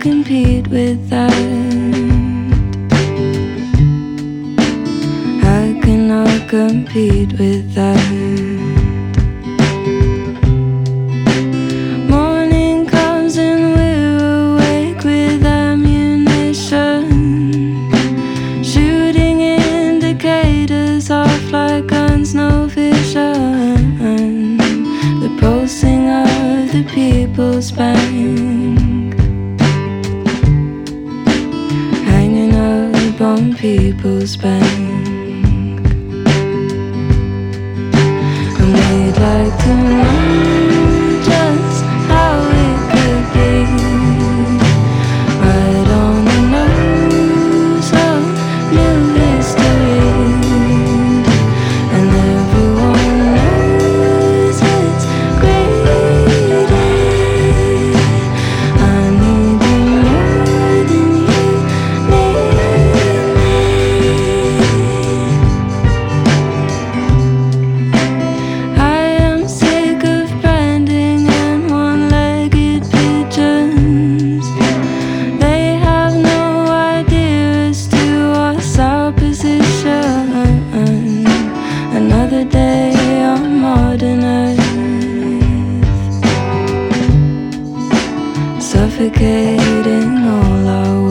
compete with that? I cannot compete with that. Morning comes and we're awake with ammunition, shooting indicators off like guns, no vision. The pulsing of the People's Bank, hanging up on People's Bank. And we'd like to know just how it could be, right on the nose of new history. And everyone knows it's graded. I need you more than you need me. I am sick of branding and one-legged pigeons. They have no idea as to what's our position. Another day on modern earth, suffocating all our